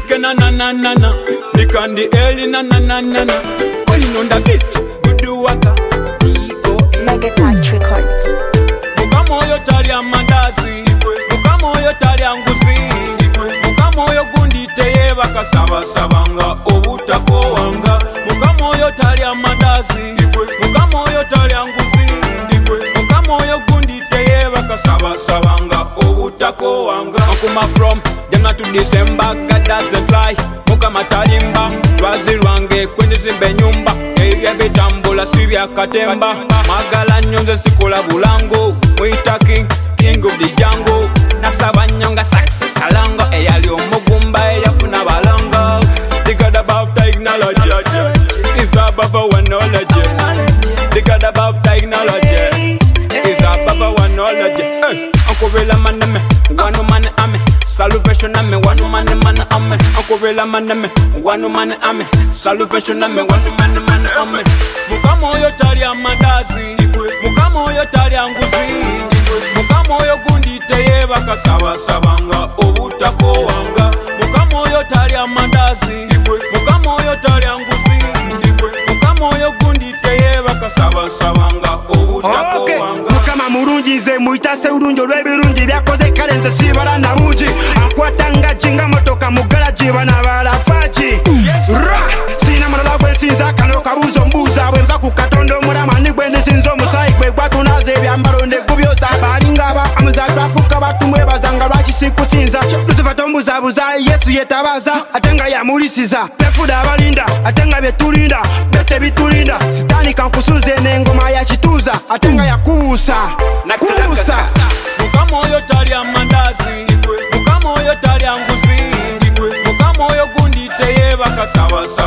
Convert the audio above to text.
Nike na na na na na. Nikandi eli na na na na na. Calling on the beat, Gudu Waka. Mega Touch Records. Mukamoyo tali ya mandazi, mukamoyo tali ya nguzi, mukamoyo gundi teye bakasaba sabanga obutako wanga. Mukamoyo tali ya mandazi, mukamoyo tali ya nguzi, mukamoyo gundi teye bakasaba sabanga obutako wanga. Okuma from January to December, God doesn't lie. Mukama talimba, lwazi lwange kwendizimbe nyumba. Ebya bitambula sibya katemba. Magala nyonze sikola bulango. Mwita king of the jungle. Nasaba nyonga saksi salango. Eyali omugumba eyafuna balongo. The God above technology is above our knowledge. The God above technology is above our knowledge. Uncle Vela maname, one man ame. Salvation ame, one man ame. Uncle Vela maname, one man ame. Salvation ame, one man ame. Mukamoyo tali ya mandazi, mukamoyo tali ya nguzi, mukamoyo gundi teye bakasaba sabanga obutako wanga. Mukamoyo tali ya mandazi, mukamoyo tali ya nguzi, mukamoyo gundi teye bakasaba sabanga obutako wanga. Mukama murungi nze muitase urungi olw'ebirungi byakoze kale nze sibala na bungi. Ankwatanga jinga motoka mu garaji bana balafaji. Sina malala gwe sinza kano kabuzo mbuza bwe nva ku Katonda omulama ni gwe nsinza omusayi gwe gwatunaze ebyambalo ne gubyoza balinga aba amuzazi afuka batumwe bazanga lwaki sikusinza. Lutufata ombuzabuza Yesu yetabaza atenga yamulisiza. Befuda abalinda atenga byetulinda bete bitulinda. Sitani kankusuze n'engoma ya kituuza atenga yakubuusa kubuusa. Mukamoyo tali ya mandazi, mukamoyo tali ya nguzi, mukamoyo gundi teye bakasaba